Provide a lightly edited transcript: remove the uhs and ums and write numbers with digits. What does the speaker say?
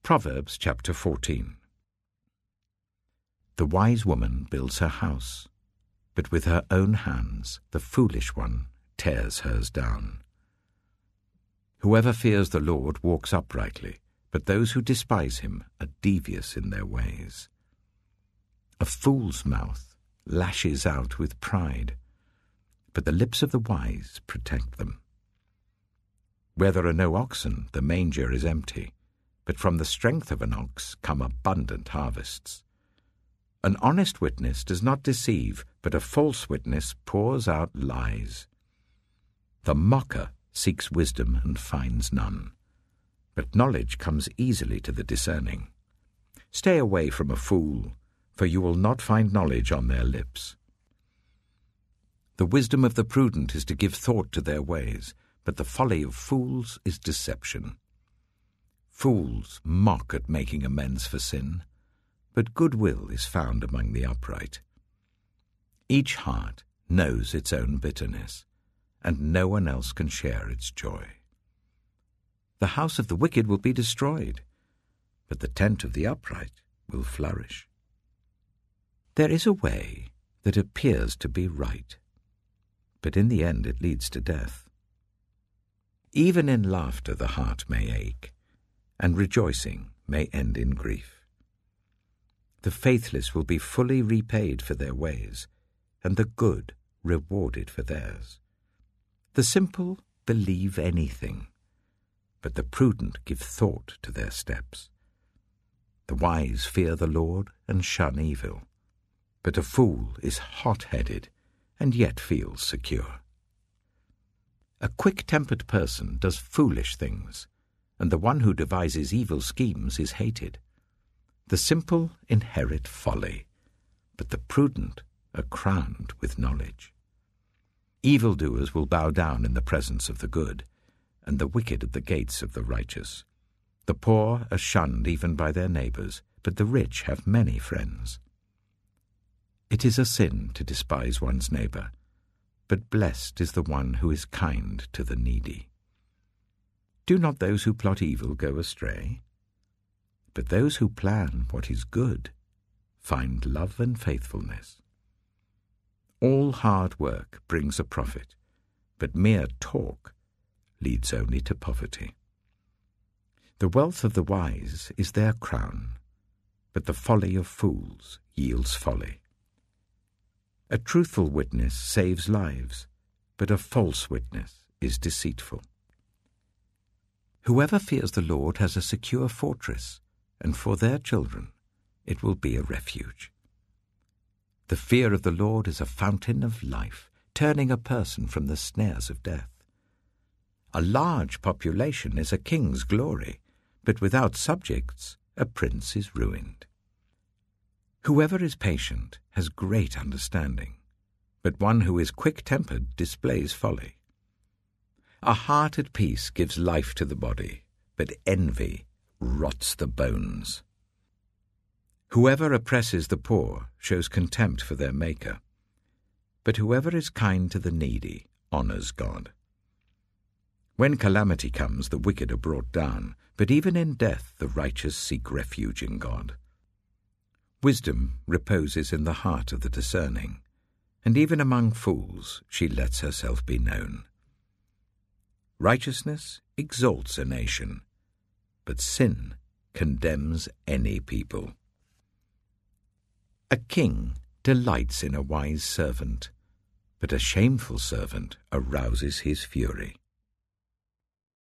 Proverbs chapter 14. The wise woman builds her house, but with her own hands the foolish one tears hers down. Whoever fears the Lord walks uprightly, but those who despise him are devious in their ways. A fool's mouth lashes out with pride, but the lips of the wise protect them. Where there are no oxen, the manger is empty, but from the strength of an ox come abundant harvests. An honest witness does not deceive, but a false witness pours out lies. The mocker seeks wisdom and finds none, but knowledge comes easily to the discerning. Stay away from a fool, for you will not find knowledge on their lips. The wisdom of the prudent is to give thought to their ways, but the folly of fools is deception. Fools mock at making amends for sin, but goodwill is found among the upright. Each heart knows its own bitterness, and no one else can share its joy. The house of the wicked will be destroyed, but the tent of the upright will flourish. There is a way that appears to be right, but in the end it leads to death. Even in laughter the heart may ache, and rejoicing may end in grief. The faithless will be fully repaid for their ways, and the good rewarded for theirs. The simple believe anything, but the prudent give thought to their steps. The wise fear the Lord and shun evil, but a fool is hot-headed and yet feels secure. A quick-tempered person does foolish things, and the one who devises evil schemes is hated. The simple inherit folly, but the prudent are crowned with knowledge. Evildoers will bow down in the presence of the good, and the wicked at the gates of the righteous. The poor are shunned even by their neighbors, but the rich have many friends. It is a sin to despise one's neighbor, but blessed is the one who is kind to the needy. Do not those who plot evil go astray? But those who plan what is good find love and faithfulness. All hard work brings a profit, but mere talk leads only to poverty. The wealth of the wise is their crown, but the folly of fools yields folly. A truthful witness saves lives, but a false witness is deceitful. Whoever fears the Lord has a secure fortress, and for their children it will be a refuge. The fear of the Lord is a fountain of life, turning a person from the snares of death. A large population is a king's glory, but without subjects a prince is ruined. Whoever is patient has great understanding, but one who is quick-tempered displays folly. A heart at peace gives life to the body, but envy rots the bones. Whoever oppresses the poor shows contempt for their Maker, but whoever is kind to the needy honors God. When calamity comes, the wicked are brought down, but even in death the righteous seek refuge in God. Wisdom reposes in the heart of the discerning, and even among fools she lets herself be known. Righteousness exalts a nation, but sin condemns any people. A king delights in a wise servant, but a shameful servant arouses his fury.